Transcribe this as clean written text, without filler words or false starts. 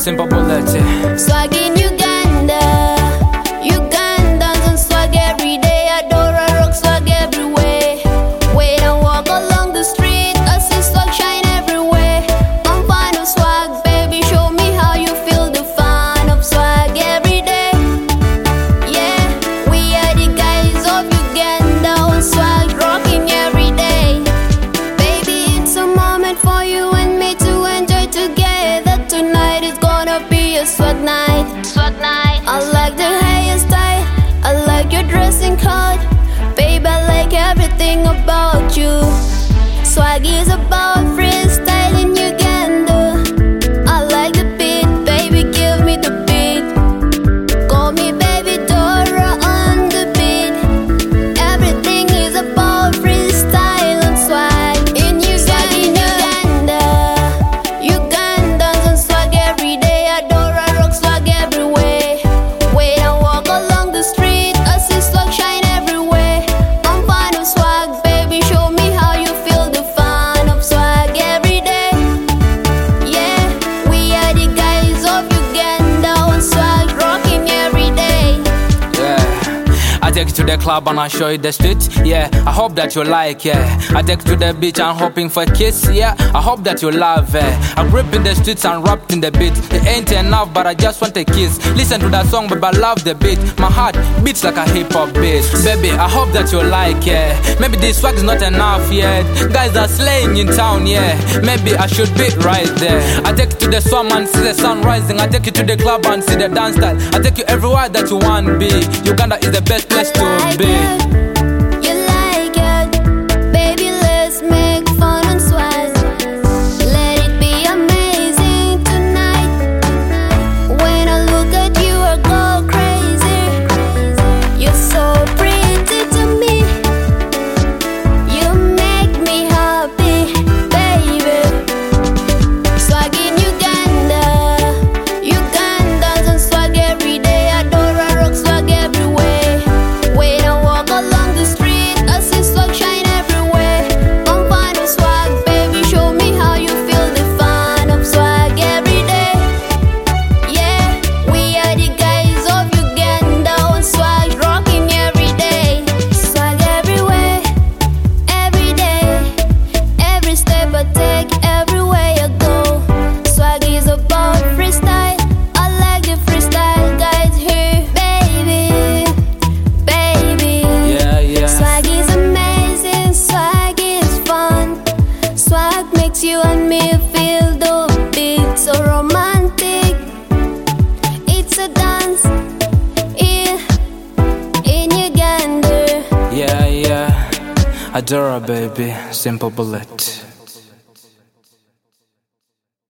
Simple Bullet. Swag in Uganda, Ugandans and swag every day. Adora rock swag everywhere. When I walk along the street, I see swag shine everywhere. I'm fond of swag, baby. Show me how you feel the fun of swag every day. Yeah, we are the guys of Uganda on swag rocking every day. Baby, it's a moment for you and me to enjoy together. Tonight is gonna be a swag night. Swag night. I like the hairstyle, I like your dressing code. Babe, I like everything about you. Swag is about freestyle in Uganda. I like the beat, baby, give me the beat. Call me baby Dora on the beat. Everything is about freestyle and swag in Uganda. Ugandans and swag every day. Adora rock swag everywhere. When I walk along the street, I see swag shine everywhere. I'm fond of swag, baby. Show me how you feel the fun of swag every day. Yeah, we are the guys of Uganda on swag rocking every day. Yeah, I take you to the club and I show you the street. Yeah, I hope that you like. Yeah, I take you to the beach and hoping for a kiss. Yeah, I hope that you love. I grew up in the streets and rapped in the beat. It ain't enough, but I just want a kiss. Listen to that song, baby, I love the beat. My heart beats like a hip hop beat. Baby, I hope that you like. Yeah, maybe this swag is not enough yet. Guys are slaying in town. Yeah, maybe I should be right there. I take you to the swamp and see the sun rising. I take you to the club and see the dance style. I take you everywhere that you want to be. Uganda is the best place to Like be. it, you like it, baby. Let's make fun and swag. Let it be amazing tonight. When I look at you, I go crazy. You're so pretty to me. You make me happy, baby. Swag in Uganda, Ugandans and swag every day. Adora rock swag everywhere. When I walk along the street, I see swag shine everywhere. I'm fond of swag, baby. Show me how you feel the fun of swag every day. Yeah, we are the guys of Uganda on swag rocking every day. Swag everywhere, every day. Every step I take, everywhere I go. Swag is about freestyle. I like the freestyle guys here, baby, baby. Yeah, yeah. Swag is amazing, swag is fun. Swag makes you and me feel the beat, so romantic. It's a dance in Uganda. Yeah, yeah. Adora, baby. Simple Bullet.